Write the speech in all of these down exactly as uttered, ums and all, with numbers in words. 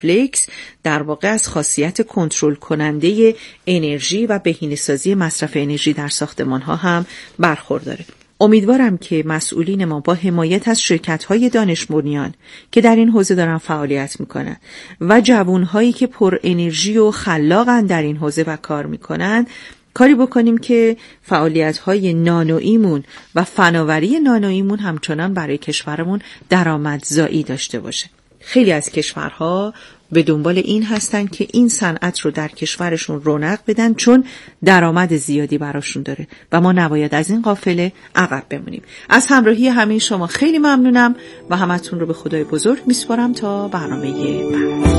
فلکس در واقع از خاصیت کنترل کننده انرژی و بهینه‌سازی مصرف انرژی در ساختمان‌ها هم برخورداره. امیدوارم که مسئولین ما با حمایت از شرکت‌های دانش بنیان که در این حوزه دارن فعالیت میکنن و جوانهایی که پر انرژی و خلاقن در این حوزه و کار میکنن کاری بکنیم که فعالیت‌های نانوییمون و فناوری نانوییمون همچنان برای کشورمون درآمدزایی داشته باشه. خیلی از کشورها به دنبال این هستن که این صنعت رو در کشورشون رونق بدن، چون درآمد زیادی براشون داره و ما نباید از این قافله عقب بمونیم. از همراهی همه شما خیلی ممنونم و همتون رو به خدای بزرگ میسپارم تا برنامه بعد.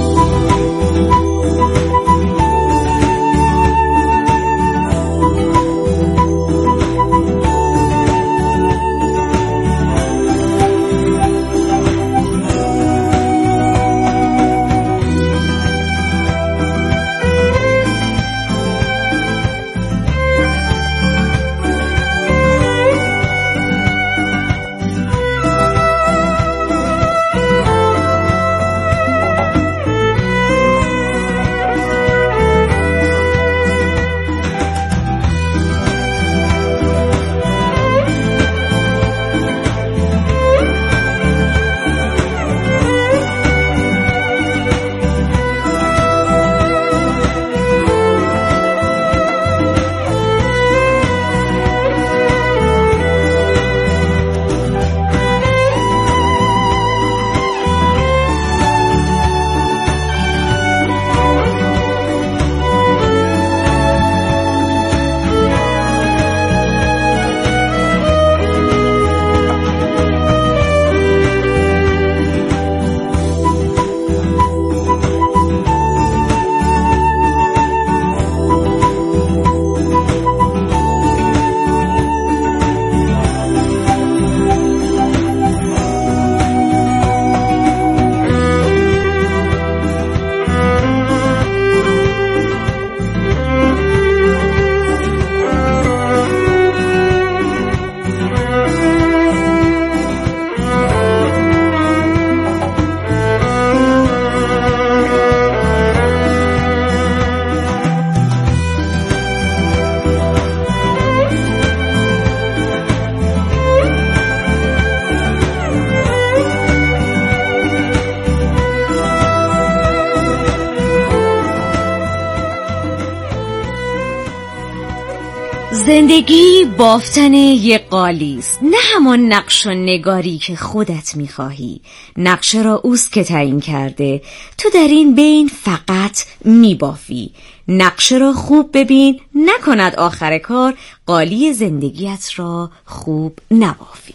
زندگی بافتن یک قالیست، نه همان نقش و نگاری که خودت میخواهی. نقشه را اوست که تعیین کرده، تو در این بین فقط میبافی. نقشه را خوب ببین، نکند آخر کار قالی زندگیت را خوب نبافی.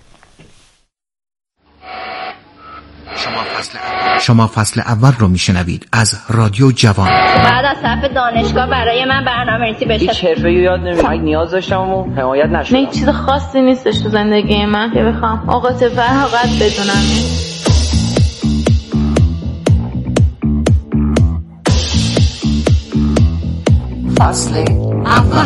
شما فصل اول شما فصل اول رو میشنوید از رادیو جوان. بعد از صف دانشگاه برای من برنامه‌نویسی بشه. هیچ حرفه‌ای یاد نمیگیرم. اگه نیاز داشتم و حمایت نشدم. نه چیز خاصی نیستش تو زندگی من که بخوام اوقات فراغت بدونم. فصل اول.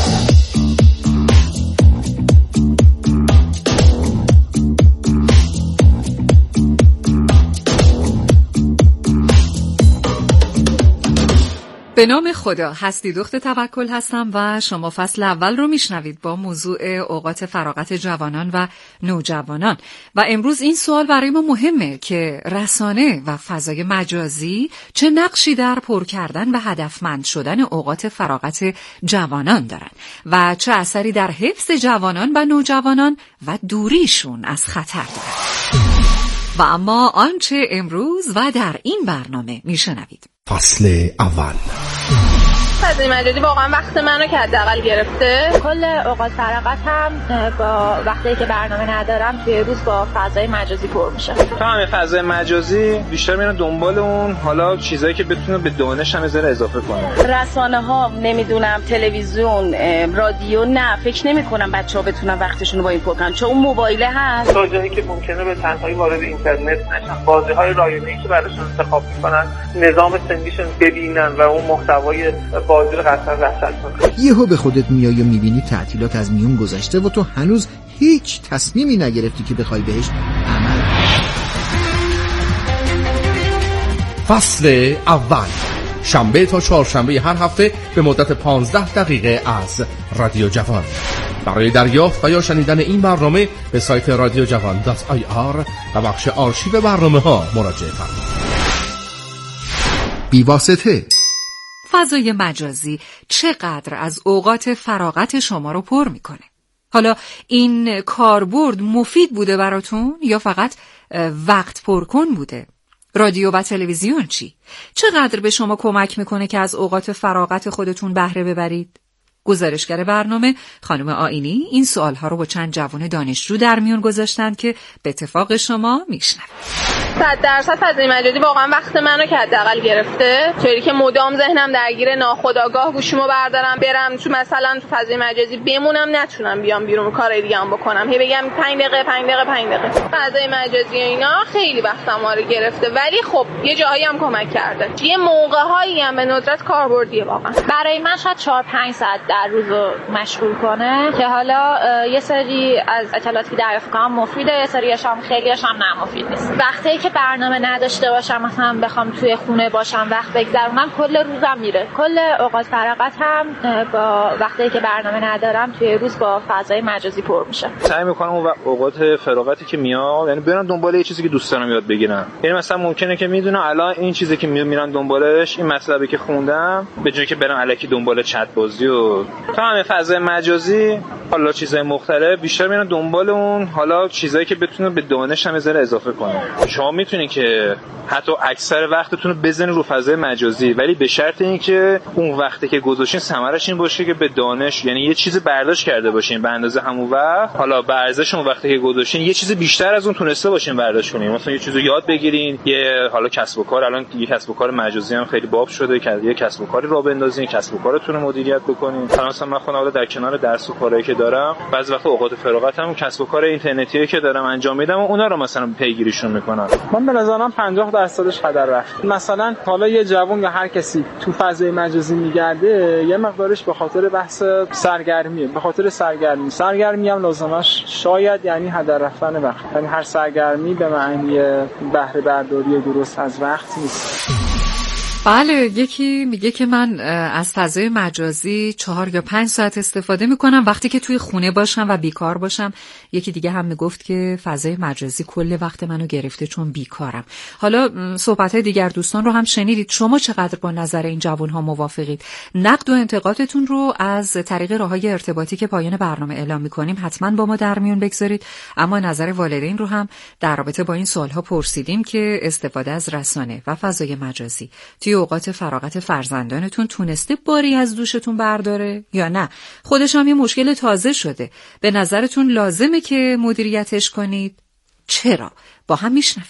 به نام خدا. هستی دخت توکل هستم و شما فصل اول رو میشنوید با موضوع اوقات فراغت جوانان و نوجوانان. و امروز این سوال برای ما مهمه که رسانه و فضای مجازی چه نقشی در پر کردن و هدفمند شدن اوقات فراغت جوانان دارن و چه اثری در حفظ جوانان و نوجوانان و دوریشون از خطر دارن. و اما آنچه امروز و در این برنامه میشنوید. فصل اول. فضای مجازی واقعا وقت منو که حداقل گرفته. کل اوقات فراغت هم با وقتی که برنامه ندارم توی روز با فضای مجازی پر میشه. تو همه فضای مجازی بیشتر میرن دنبال اون حالا چیزایی که بتونه به دانش هم یه ذره اضافه کنه. رسانه ها نمیدونم تلویزیون رادیو نه فکر نمی‌کنم بچه‌ها بتونن وقتشون رو با این پر کنن چون اون موبایله هست. تا جایی که ممکنه به تنهایی وارد اینترنت نشن. بازی‌های رایانه‌ای که براشون انتخاب می‌کنن نظام سنیشون ببینن و اون محتوای بازی رو قطعا رصد کنن. یهو به خودت میای و میبینی تعطیلات از میون گذشته و تو هنوز هیچ تصمیمی نگرفتی که بخوای بهش عمل کنی. فصل اول، شنبه تا چهارشنبه هر هفته به مدت پانزده دقیقه از رادیو جوان. برای دریافت و یا شنیدن این برنامه به سایت رادیو جوان دات آی آر و بخش آرشیو برنامه ها مراجعه فرمایید. بی واسطه. فضای مجازی چقدر از اوقات فراغت شما رو پر میکنه؟ حالا این کاربرد مفید بوده براتون یا فقط وقت پرکن بوده؟ رادیو و تلویزیون چی؟ چقدر به شما کمک میکنه که از اوقات فراغت خودتون بهره ببرید؟ گزارشگر برنامه خانم آیینی این سوالها رو با چند جوان دانشجو در میون گذاشتن که به اتفاق شما میشنوید. صد درصد فضای مجازی واقعا وقت منو که حداقل گرفته، طوری که مدام ذهنم درگیر ناخودآگاه گوشیمو بردارم برم تو مثلا تو فضای مجازی بمونم، نتونم بیام بیرون کارای دیگه هم بکنم، هی بگم پنج دقیقه پنج دقیقه پنج دقیقه. فضای مجازی اینا خیلی وقتم رو گرفته، ولی خب یه جاهایی هم کمک کرده، یه موقع‌هایی هم به ندرت کاربردیه. واقعا برای من شاید چهار پنج ساعت در روزو مشغول کنه که حالا یه سری از اطلاعاتی که دریافت کنم مفیده، یه سریش هم خیلیش هم نه مفید نیست. وقتی که برنامه نداشته باشم، مثلا بخوام توی خونه باشم وقت بگذرونم، کل روزم میره. کل اوقات فراغت هم با وقتی که برنامه ندارم توی روز با فضای مجازی پر میشه. سعی میکنم اون اوقات فراغتی که میاد، یعنی برم دنبال یه چیزی که دوست دارم یاد بگیرم. یعنی مثلا ممکنه که میدونم الان این چیزی که میرم دنبالش، این مطلبی که خوندم، به جای که برم الکی دنبال چت بازی و تو همین فضای مجازی، حالا چیزای مختلف، بیشتر میرم دنبال اون حالا چیزایی که بتونه به دانش هم ذره اضافه کنه. شما میتونید که حتی اکثر وقتتون رو بزنید رو فضای مجازی، ولی به شرط اینکه اون وقتی که گذاشتین ثمرش این باشه که به دانش، یعنی یه چیز برداشت کرده باشین به اندازه همون وقت، حالا به ارزش اون وقتی که گذاشتین یه چیز بیشتر از اون تونسته باشین برداشت کنین. مثلا یه چیزو یاد بگیرین، یه حالا کسب و کار، الان یه کسب و کار مجازی هم خیلی باب شده که یه کسب و کاری راه بندازین، کسب و کارتون رو مدیریت بکنین. مثلا من خودم در کنار درس و کارهایی که دارم، بعضی وقت اوقات فراغتم کسب و کار اینترنتی که دارم انجام میدم و اونا رو مثلا پیگیریشون میکنم. من به نظرم پنجاه درصدش هدر رفت. مثلا حالا یه جوون یا هر کسی تو فضای مجازی میگرده، یه مقدارش به خاطر بحث سرگرمیه، به خاطر سرگرمی. سرگرمی هم لازمش شاید یعنی هدر رفتن وقت. یعنی هر سرگرمی به معنی بهره برداری درست از وقت نیست. بله، یکی میگه که من از فضای مجازی چهار یا پنج ساعت استفاده میکنم وقتی که توی خونه باشم و بیکار باشم. یکی دیگه هم میگفت که فضای مجازی کل وقت منو گرفته چون بیکارم. حالا صحبت‌های دیگر دوستان رو هم شنیدید. شما چقدر با نظر این جوان‌ها موافقید؟ نقد و انتقادتون رو از طریق راه‌های ارتباطی که پایان برنامه اعلام میکنیم حتما با ما در میون بگذارید. اما نظر والدین رو هم در رابطه با این سوال‌ها پرسیدیم که استفاده از رسانه و فضای مجازی توی اوقات فراغت فرزندانتون تونسته باری از دوشتون برداره یا نه؟ خودش هم یه مشکل تازه شده. به نظرتون لازمه که مدیریتش کنید؟ چرا؟ با هم میشنویم.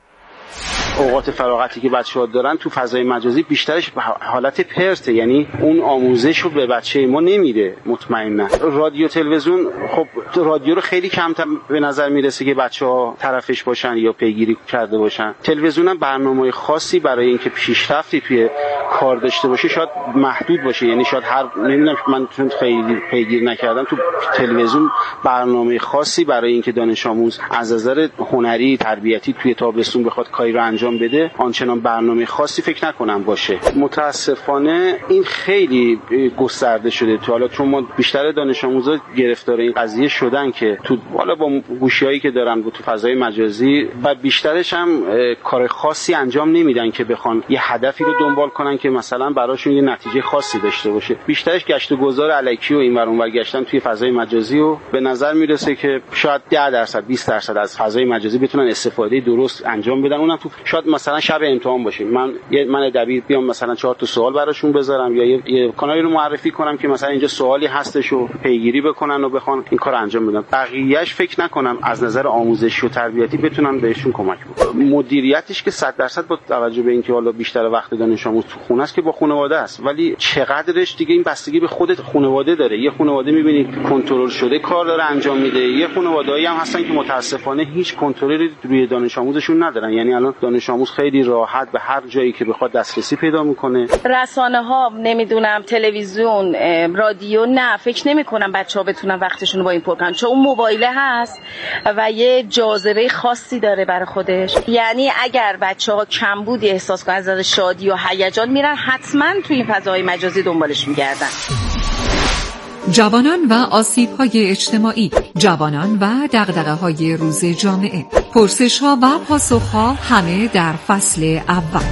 اوقات فراغتی که بچه‌ها دارن تو فضای مجازی بیشترش به حالت پرته، یعنی اون آموزش رو به بچه ما نمیده. مطمئنا رادیو تلویزیون، خب رادیو رو خیلی کمتر به نظر میرسه که بچه‌ها طرفش باشن یا پیگیری کرده باشن. تلویزیون هم برنامه‌های خاصی برای اینکه پیشرفتی توی کار داشته باشه شاید محدود باشه، یعنی شاید هر نمیدونم، من چون خیلی پیگیری نکردم، تو تلویزیون برنامه خاصی برای اینکه دانش آموز از نظر هنری تربیتی توی تابستون بخواد کاری رو انجام بده آنچنان برنامه خاصی فکر نکنم باشه. متاسفانه این خیلی گسترده شده تو، حالا چون ما بیشتر دانش آموزا گرفتار این قضیه شدن که تو حالا با گوشیایی که دارن تو فضای مجازی و بیشترش هم کار خاصی انجام نمیدن که بخوان یه هدفی رو دنبال کنن که مثلا براشون یه نتیجه خاصی داشته باشه. بیشترش گشت و گذار الکی و این ور اون ور گشتن توی فضای مجازی و به نظر میرسه که شاید ده درصد بیست درصد از فضای مجازی بتونن استفاده درست انجام بدن. اونم تو شاید مثلا شب امتحان باشه، من یه من دبیر بیام مثلا چهار تا سوال براشون بذارم یا یه, یه کانالی رو معرفی کنم که مثلا اینجا سوالی هستش و پیگیری بکنن و بخوان این کارو انجام بدن. بقیه‌اش فکر نکنم از نظر آموزشی و تربیتی بتونن بهشون کمک بکنن. مدیریتش که صد درصد با توجه به اینکه حالا بیشتر وقت دانش آموز تو خونه است که با خانواده است، ولی چقدرش دیگه این بستگی به خودت خانواده داره. یه خانواده می‌بینی کنترل شده کار داره انجام میده، یه خانواده‌ای هم هستن که متاسفانه هیچ کنترلی روی دانش آموزشون ندارن. یعنی الان دانش دانش آموز خیلی راحت به هر جایی که بخواد دسترسی پیدا میکنه. رسانه ها نمیدونم تلویزیون رادیو نه فکر نمی کنم بچه ها بتونن وقتشون رو با این پر کنن، چون اون موبایله هست و یه جاذبه خاصی داره برای خودش. یعنی اگر بچه ها کمبودی احساس کنن از شادی و هیجان میرن حتما توی این فضای مجازی دنبالش میگردن. جوانان و آسیب‌های اجتماعی، جوانان و دغدغه‌های روز جامعه، پرسش‌ها و پاسخ‌ها همه در فصل اول.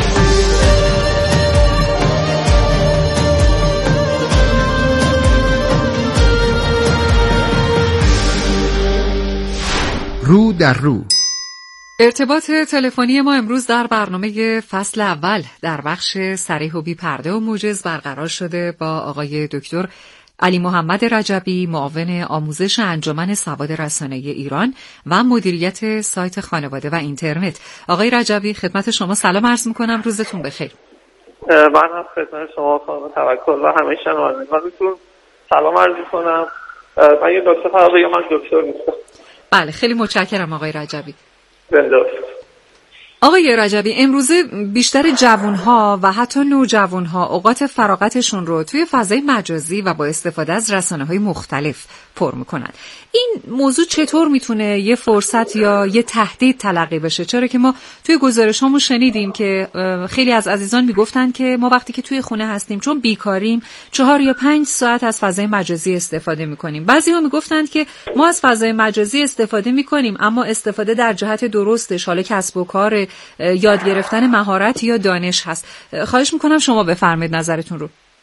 رو در رو. ارتباط تلفنی ما امروز در برنامه فصل اول در بخش صریح و بی پرده و موجز برقرار شده با آقای دکتر علی محمد رجبی، معاون آموزش انجمن سواد رسانه‌ای ایران و مدیریت سایت خانواده و اینترنت. آقای رجبی خدمت شما سلام عرض می‌کنم، روزتون بخیر. من هم خدمت شما خانم توکل و همه شنوندگانتون سلام عرض می‌کنم. من یه دکتر فقط بگم من دکتر نیستم. بله خیلی متشکرم آقای رجبی. بله. آقای رجبی، امروزه بیشتر جوانها و حتی نوجوانها اوقات فراغتشون رو توی فضای مجازی و با استفاده از رسانه‌های مختلف پر میکنن. این موضوع چطور میتونه یه فرصت یا یه تهدید تلقی بشه؟ چرا که ما توی گزارشامون شنیدیم که خیلی از عزیزان میگفتن که ما وقتی که توی خونه هستیم چون بیکاریم چهار یا پنج ساعت از فضای مجازی استفاده میکنیم. بعضی‌ها میگفتند که ما از فضای مجازی استفاده میکنیم اما استفاده در جهت درستش، حالا کسب و کار، یاد گرفتن مهارت یا دانش هست. خواهش میکنم شما بفرمایید نظرتون رو.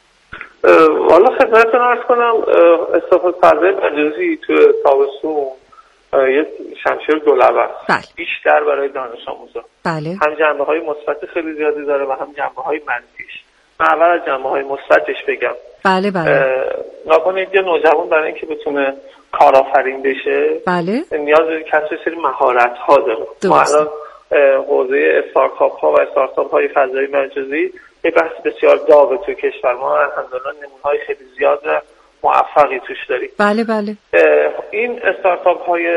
والا خدمتتون عرض کنم استفاده فضای مجازی تو تابستون یه شمشیر دولبه است. بیشتر برای دانش آموزا. بله. هم جنبه‌های مثبت خیلی زیادی داره و هم جنبه‌های منفیش. من اول از جنبه‌های مثبتش بگم. بله بله. ناگهان یه نوجوان برای اینکه بتونه کارآفرین بشه، بله، نیاز به کسب سری مهارت‌ها داره. ما الان حوزه استارتاپ ها و استارتاپ های فضای مجازی یه بحث بسیار داغه تو کشور ما، الحمدلله نمونه‌های خیلی زیاد موفقی توش داریم. بله بله. این استارتاپ های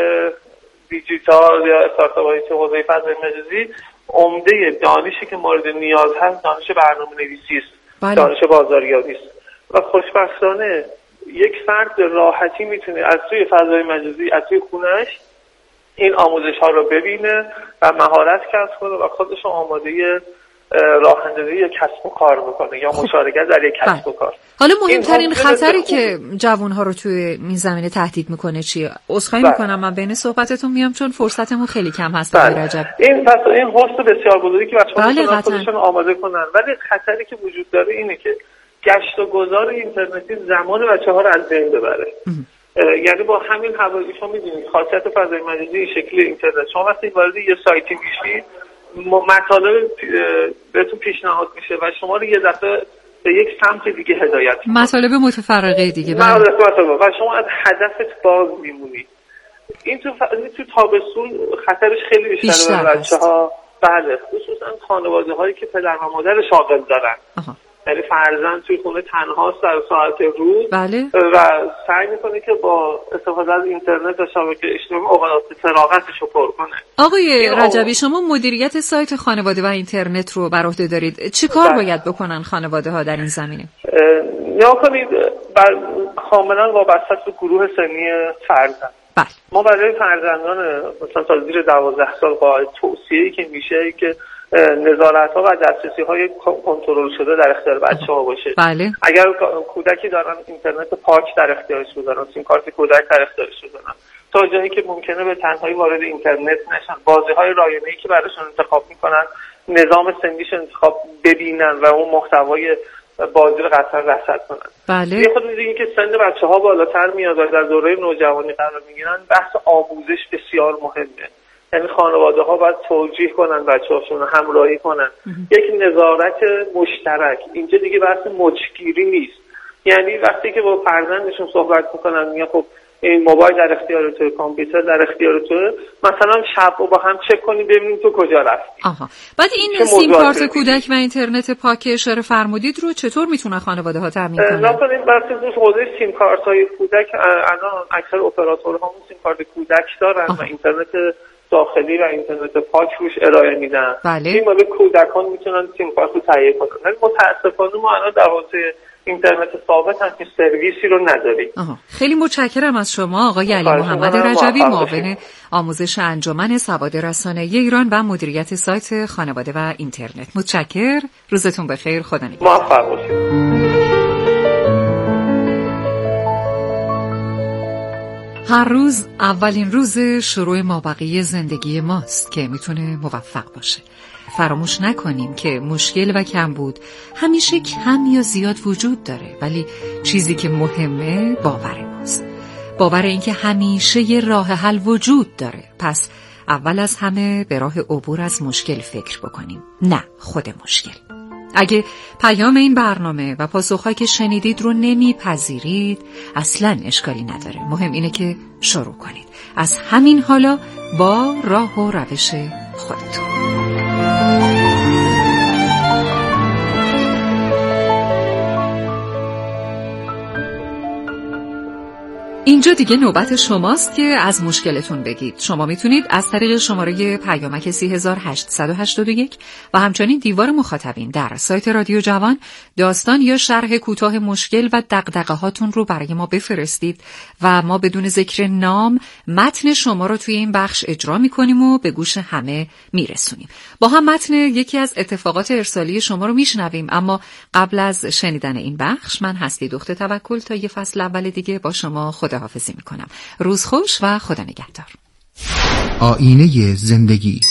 دیجیتال یا استارتاپ های تو حوزه فضای مجازی عمده دانشی که مورد نیاز هست دانش برنامه‌نویسی است. بله. دانش بازاریابی است و خوشبختانه یک فرد راحتی میتونه از توی فضای مجازی از توی خونه‌اش این آموزش ها رو ببینه و مهارت کسب کنه و خودش آماده راه اندازی کسب و کار بکنه یا مشارکت در یک کسب و کار. حالا مهمترین خطری که جوان ها رو توی این زمینه تهدید میکنه چیه؟ عذرخواهی میکنم من بین صحبتتون میام چون فرصتمون خیلی کم هست. آقای رجب، این پس این هست بسیار بزرگی که بچه‌ها خودشون آماده کنن، ولی خطری که وجود داره اینه که گشت و گذار اینترنتی زمان بچه‌ها رو از بین ببره. یعنی با همین حوالی شما میدونید خاصیت فضای مجازی شکلی اینترنت، شما وقتی وارد یه سایتی میشید مطالب بهتون پیشنهاد میشه و شما رو یه دفعه به یک سمت دیگه هدایت میکنه، مطالب متفرقه دیگه. بله مطالب و شما از هدفت باز میمونید. این تو ف... تو تابستون خطرش خیلی بیشتره برای بچه‌ها. بله، خصوصا خانواده هایی که پدر و مادر شاغل دارن. آها. یعنی فرزند توی خونه تنهاست در ساعت روز. بله. و سعی میکنه که با استفاده از اینترنت و شبکه اجتماعی اوقات فراغتش رو پر کنه. آقای رجبی، شما مدیریت سایت خانواده و اینترنت رو بر عهده دارید. چه کار باید بکنن خانواده ها در این زمینه؟ نیا کنید بر کاملا وابسته به گروه سنی فرزند. بله. ما برای فرزندان مثلا تا زیر دوازده سال قاعد توصیه‌ای که میشه که نظارت‌ها و دسترسی‌های کنترل شده در اختیار بچه‌ها باشه. بله. اگر کودکی دارن اینترنت پاک در اختیارش بذارن، سیم کارت کودک در اختیارش بذارن، تا جایی که ممکنه به تنهایی وارد اینترنت نشن، بازی‌های رایانه‌ای که براشون انتخاب می‌کنن نظام سنیش انتخاب ببینن و اون محتوای بازی رو قطعا رصد کنن. بله. یه خود می‌دونید که سن بچه‌ها بالاتر میاد و در دوره نوجوانی قرار می‌گیرن، بحث آموزش بسیار مهمه. یعنی خانواده ها باید توجیه کنن بچه‌هاشون رو، همراهی کنن. یک نظارت مشترک. اینجا دیگه بحث مچگیری نیست. یعنی وقتی که با فرزندشون صحبت میکنن میگن خب این موبایل در اختیار تو، کامپیوتر در اختیار تو، مثلا شب رو با هم چک کنیم ببینیم تو کجا رفتی. آها. بعد این سیم کارت کودک و اینترنت پاک اشاره فرمودید رو چطور میتونن خانواده ها تامین کنن؟ نکنیم بحث حوزه سیم کارت های کودک الان اکثر اپراتورها هم سیم کارت کودک دارن. آها. و اینترنت داخلی و اینترنت پاک روش ارائه میدن. بله. این مال کودکان میتونن سیم کارت رو تهیه کنن. ولی متاسفانه ما الان در حوزه اینترنت ثابت همچین سرویسی رو نداریم. آها. خیلی متشکرم از شما آقای علی محمد رجبی، معاون آموزش انجمن سواد رسانه‌ای ایران و مدیریت سایت خانواده و اینترنت. متشکر، روزتون بخیر، خدا نگهدار. موفق باشید. هر روز اولین روز شروع مابقی زندگی ماست که میتونه موفق باشه. فراموش نکنیم که مشکل و کمبود همیشه کم یا زیاد وجود داره، ولی چیزی که مهمه باور ماست. باور این که همیشه یه راه حل وجود داره. پس اول از همه به راه عبور از مشکل فکر بکنیم، نه خود مشکل. اگه پیام این برنامه و پاسخهایی که شنیدید رو نمیپذیرید، اصلاً اشکالی نداره. مهم اینه که شروع کنید از همین حالا با راه و روش خودتون. اینجا دیگه نوبت شماست که از مشکلتون بگید. شما میتونید از طریق شماره پیامک سی هزار هشتصد و هشتاد و یک و همچنین دیوار مخاطبین در سایت رادیو جوان داستان یا شرح کوتاه مشکل و دغدغه هاتون رو برای ما بفرستید و ما بدون ذکر نام متن شما رو توی این بخش اجرا میکنیم و به گوش همه میرسونیم. با هم متن یکی از اتفاقات ارسالی شما رو میشنویم، اما قبل از شنیدن این بخش من هستی دختر توکل تا یه فصل اول دیگه با شما خدا حافظی میکنم. روز خوش و خدا نگهدار. آینه زندگی.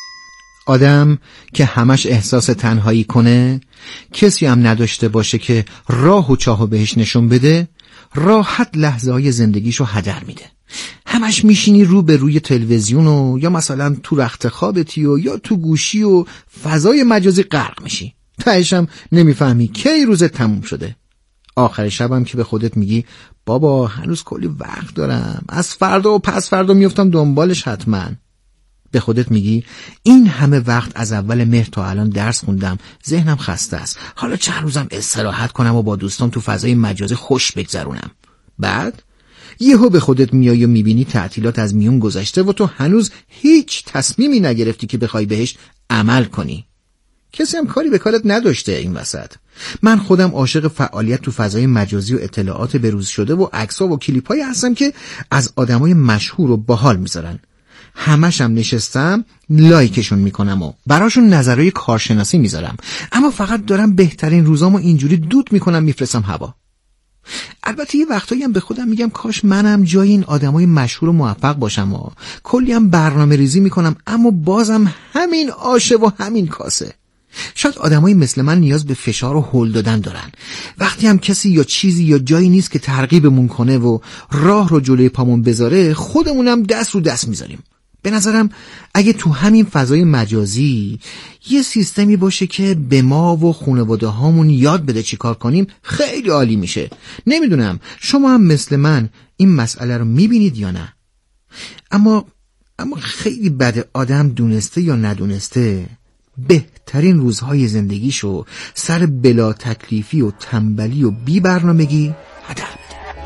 آدم که همش احساس تنهایی کنه، کسی هم نداشته باشه که راه و چاهو بهش نشون بده، راحت لحظه‌های زندگیشو هدر میده. همش میشینی رو به روی تلویزیون و یا مثلا تو رخت خوابتی و یا تو گوشی و فضای مجازی غرق میشی. تهش هم نمیفهمی کی روزت تموم شده. آخر شبم که به خودت میگی بابا هنوز کلی وقت دارم، از فردا و پس فردا میافتم دنبالش حتما. به خودت میگی این همه وقت از اول مهر تا الان درس خوندم، ذهنم خسته است، حالا چند روزم استراحت کنم و با دوستام تو فضای مجازی خوش بگذرونم. بعد یهو به خودت میای و میبینی تعطیلات از میون گذشته و تو هنوز هیچ تصمیمی نگرفتی که بخوای بهش عمل کنی. کسی هم کاری به کارت نداشته این وسط. من خودم عاشق فعالیت تو فضای مجازی و اطلاعات بروز شده و عکس‌ها و کلیپ‌هایی هستم که از آدمای مشهور و باحال میذارن. همش هم نشستم لایکشون میکنم و براشون نظرهای کارشناسی میذارم، اما فقط دارم بهترین روزامو اینجوری دود میکنم میفرستم هوا. البته یه وقتایی هم به خودم میگم کاش منم جای این آدمای مشهور و موفق باشم و کلی هم برنامه ریزی میکنم، اما بازم همین آشه و همین کاسه. شاید آدمایی مثل من نیاز به فشار و هل دادن دارن. وقتی هم کسی یا چیزی یا جایی نیست که ترغیبمون کنه و راه رو جلوی پامون بذاره، خودمونم دست رو دست میذاریم. به نظرم اگه تو همین فضای مجازی یه سیستمی باشه که به ما و خانواده هامون یاد بده چی کار کنیم، خیلی عالی میشه. نمیدونم شما هم مثل من این مسئله رو میبینید یا نه. اما اما خیلی بده آدم دونسته یا ندونسته بهترین روزهای زندگیشو سر بلا تکلیفی و تنبلی و بی برنامگی هدر میده.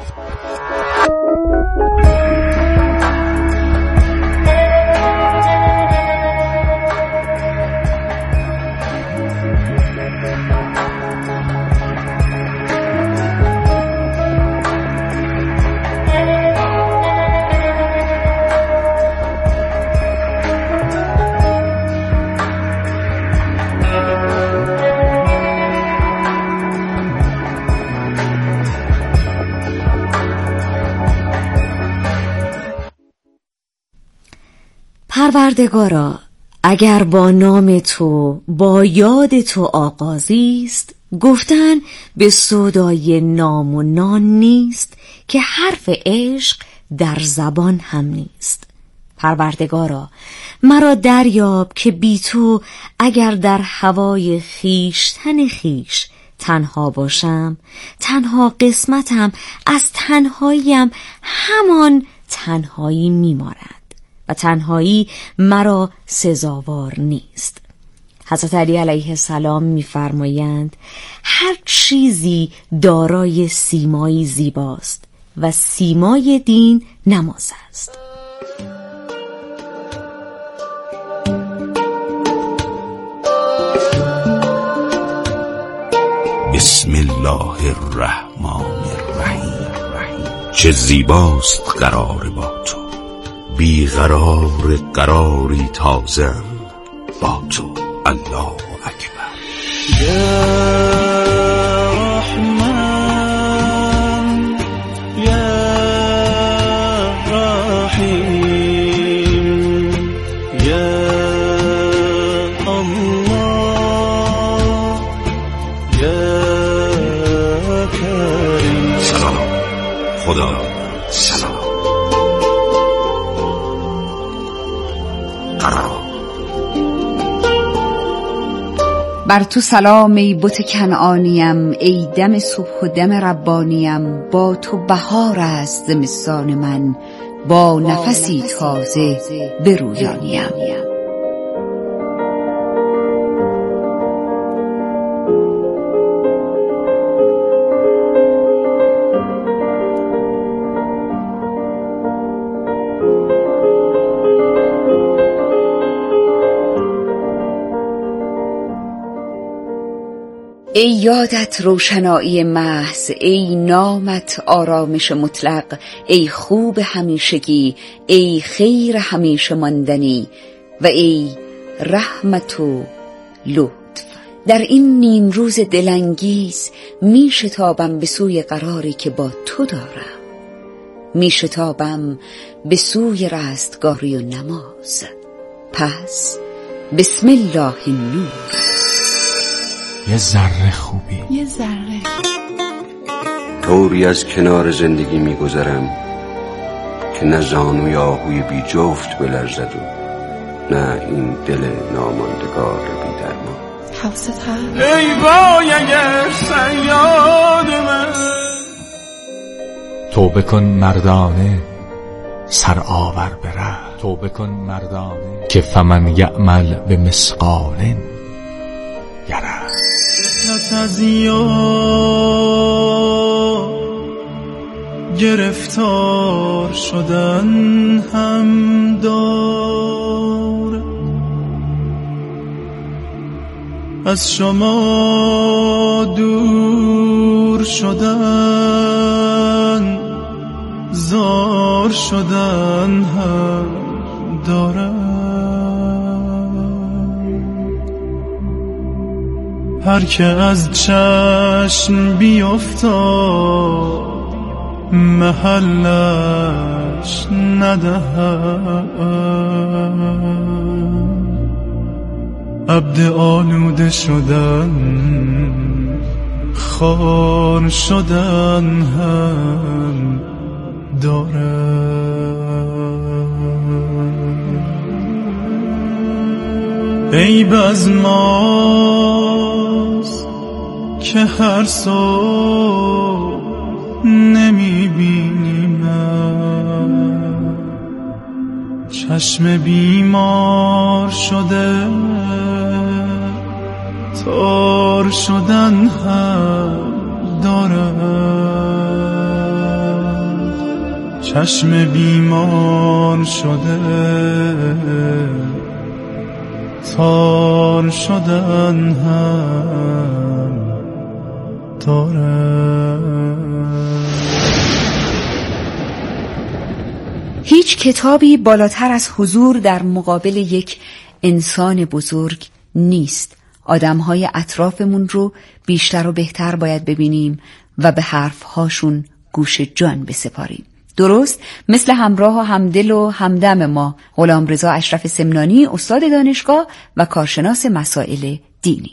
پروردگارا، اگر با نام تو با یاد تو آغازیست، گفتن به سودای نام و نان نیست که حرف عشق در زبان هم نیست. پروردگارا، مرا دریاب که بی تو اگر در هوای خیشتن خیش تنها باشم، تنها قسمتم از تنهاییم همان تنهایی میمارد و تنهایی مرا سزاوار نیست. حضرت علی علیه السلام می‌فرمایند هر چیزی دارای سیمایی زیباست و سیمای دین نماز است. بسم الله الرحمن الرحیم. چه زیباست قرار با تو، بی قرار قراری تازه با تو. الله اکبر. یا رحمان یا رحیم یا الله یا کریم. سلام خدا سلام. قرار بر تو سلام ای بت کنعانیم، ای دم صبح و دم ربانیم. با تو بهار است زمستان من، با نفسی تازه برویانیم. ای یادت روشنایی محض، ای نامت آرامش مطلق، ای خوب همیشگی، ای خیر همیشه ماندنی و ای رحمت و لطف. در این نیم روز دلانگیز می شتابم به سوی قراری که با تو دارم، می شتابم به سوی رستگاری و نماز. پس بسم الله النور. یه ذره خوبی، یه ذره طوری از کنار زندگی میگذرم که نه زانوی آهوی بی جفت بلرزد و نه این دل ناماندگار بی درمان. حوست هست ای وای اگر صیاد من. توبه کن مردانه سر آور بره، توبه کن مردانه که فمن یعمل به مثقال یره. رحلت از یار گرفتار شدن هم دار، از شما دور شدن زار شدن هم داره. هر که از چشم بیفتاد محلش ندهد، عبد آلوده شدن خار شدن هم داره. ای بزماز که هر صبح نمیبینیم، چشم بیمار شده تار شدن هم داره. چشم بیمار شده تار شدن هم داره. هیچ کتابی بالاتر از حضور در مقابل یک انسان بزرگ نیست. آدمهای اطرافمون رو بیشتر و بهتر باید ببینیم و به حرفهاشون گوش جان بسپاریم. درست مثل همراه و همدل و همدم ما غلامرضا اشرف سمنانی، استاد دانشگاه و کارشناس مسائل دینی.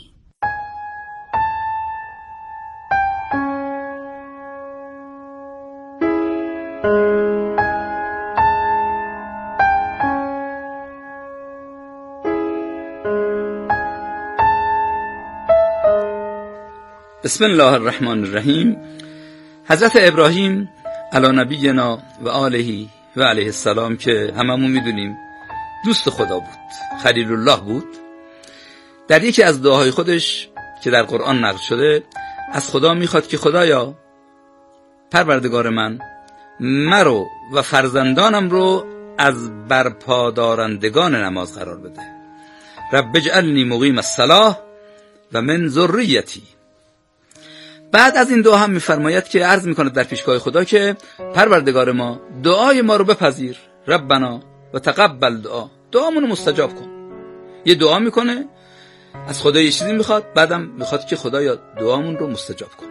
بسم الله الرحمن الرحیم. حضرت ابراهیم علی نبینا و آله و علیه السلام که هممون میدونیم دوست خدا بود، خلیل الله بود، در یکی از دعاهای خودش که در قرآن نقل شده از خدا میخواد که خدایا پروردگار من مرو و فرزندانم رو از برپادارندگان نماز قرار بده. رب اجعلنی مقیم الصلاة و من ذریتی. بعد از این دعا هم میفرماید که عرض میکند در پیشگاه خدا که پروردگار ما دعای ما رو بپذیر، ربنا و تقبل دعا، دعامون رو مستجاب کن. یه دعا میکنه، از خدا یه چیزی میخواد، بعدم میخواد که خدایا دعامون رو مستجاب کن.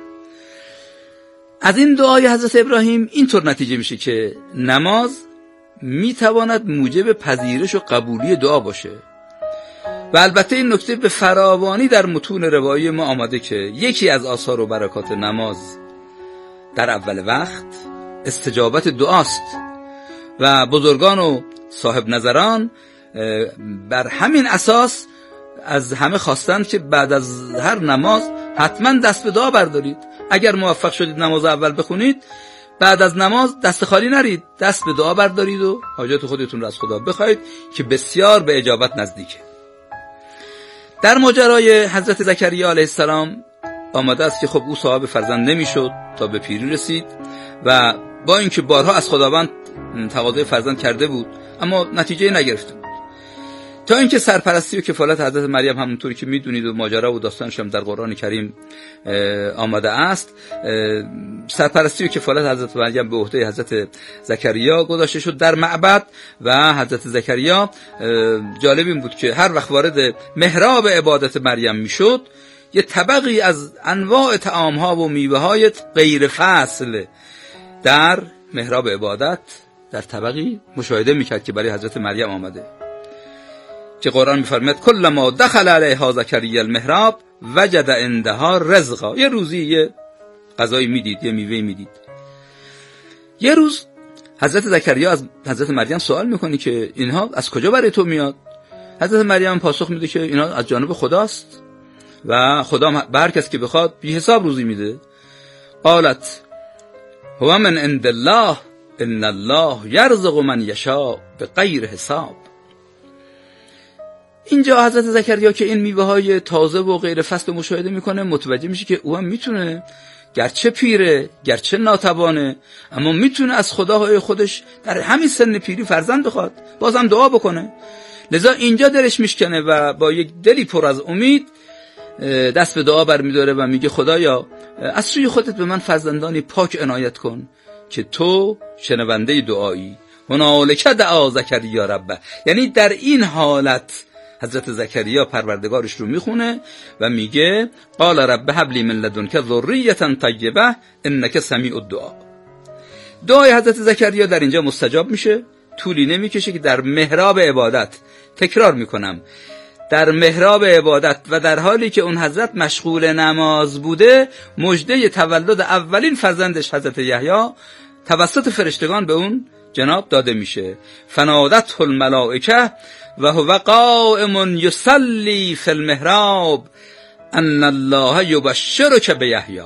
از این دعای حضرت ابراهیم اینطور نتیجه میشه که نماز میتواند موجب پذیرش و قبولی دعا باشه. و البته این نکته به فراوانی در متون روایی ما آمده که یکی از آثار و برکات نماز در اول وقت استجابت دعاست و بزرگان و صاحب نظران بر همین اساس از همه خواستند که بعد از هر نماز حتما دست به دعا بردارید. اگر موفق شدید نماز اول بخونید، بعد از نماز دست خالی نرید، دست به دعا بردارید و حاجات خودتون رو از خدا بخواید که بسیار به اجابت نزدیکه. در ماجرای حضرت زکریا علیه السلام آمده است که خب او صاحب فرزند نمیشد تا به پیری رسید و با اینکه بارها از خداوند تقاضای فرزند کرده بود اما نتیجه نگرفته بود، تا اینکه سرپرستی و کفالت حضرت مریم همونطوری که میدونید و ماجرا و داستانش هم در قرآن کریم آمده است، سرپرستی و کفالت حضرت مریم به عهده حضرت زکریا گذاشته شد در معبد و حضرت زکریا جالب این بود که هر وقت وارد محراب عبادت مریم میشد یه طبقی از انواع طعام‌ها و میوه‌های غیر فصل در محراب عبادت در طبقی مشاهده میکرد که برای حضرت مریم آمده، که قرآن میفرماید کل ما دخل علیها زکریا المحراب وجد عندها رزقا. یه روزی یه غذایی میدید، یه میوه میدید. یه روز حضرت زکریا از حضرت مریم سوال میکنه که اینها از کجا برای تو میاد؟ حضرت مریم پاسخ میده که اینا از جانب خداست و خدا به هر کس که بخواد بی حساب روزی میده. قالت هو من عند الله ان الله یرزق من یشاء بغیر حساب. اینجا حضرت زکریا که این میوه های تازه و غیر فصل مشاهده میکنه متوجه میشه که او هم میتونه، گرچه پیره گرچه ناتوانه، اما میتونه از خداهای خودش در همین سن پیری فرزند بخواد، بازم دعا بکنه. لذا اینجا دلش میشکنه و با یک دلی پر از امید دست به دعا برمیداره و میگه خدایا از سوی خودت به من فرزندانی پاک عنایت کن که تو شنونده دعایی. هنالک دعا زکریا ربه. یعنی در این حالت حضرت زکریا پروردگارش رو میخونه و میگه قال رب هب لی من لدنک ذریة طیبه انک سمیع الدعا. دعای حضرت زکریا در اینجا مستجاب میشه، طولی نمیکشه که در محراب عبادت، تکرار میکنم، در محراب عبادت و در حالی که اون حضرت مشغول نماز بوده، مژده تولد اولین فرزندش حضرت یحیی توسط فرشتگان به اون جناب داده میشه. فنادته الملائکه و هو قائم یصلی فی المحراب ان الله یبشرک بیحیی.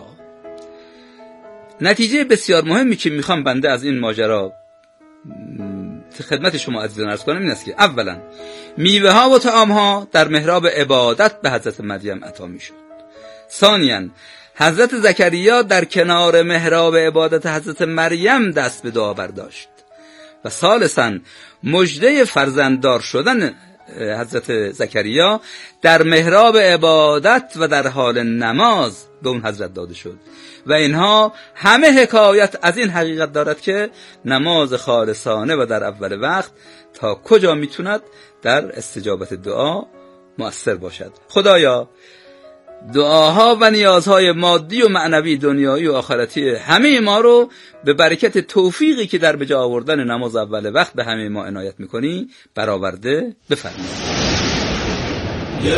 نتیجه بسیار مهمی که میخوام بنده از این ماجرا خدمت شما عزیزان عرض کنم این است که اولا میوه ها و طعام ها در محراب عبادت به حضرت مریم عطا میشد. ثانیاً حضرت زکریا در کنار محراب عبادت حضرت مریم دست به دعا برداشت. و ثالثاً مژده فرزنددار شدن حضرت زکریا در محراب عبادت و در حال نماز به اون حضرت داده شد. و اینها همه حکایت از این حقیقت دارد که نماز خالصانه و در اول وقت تا کجا میتوند در استجابت دعا مؤثر باشد. خدایا دعاها و نیازهای مادی و معنوی دنیایی و آخرتی همه ما رو به برکت توفیقی که در بجا آوردن نماز اول وقت به همه ما عنایت میکنی برآورده بفرمایید. یا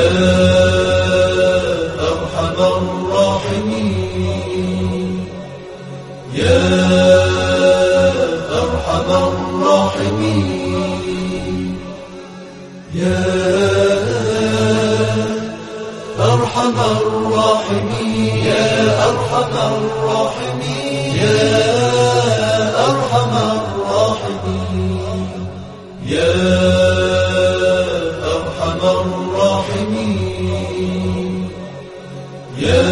ارحم الراحمین یا ارحم الراحمین یا أرحم الراحمين يا أرحم الراحمين يا أرحم الراحمين يا أرحم الراحمين يا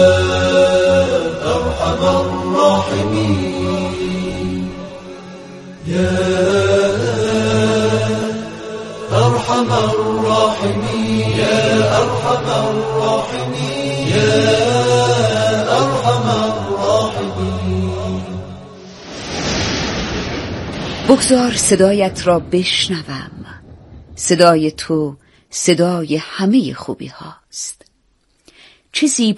أرحم الراحمين يا أرحم الراحمين يا أرحم الراحمين يا أرحم بگذار صدایت را بشنوم، صدای تو صدای همه خوبی هاست. چه زیبا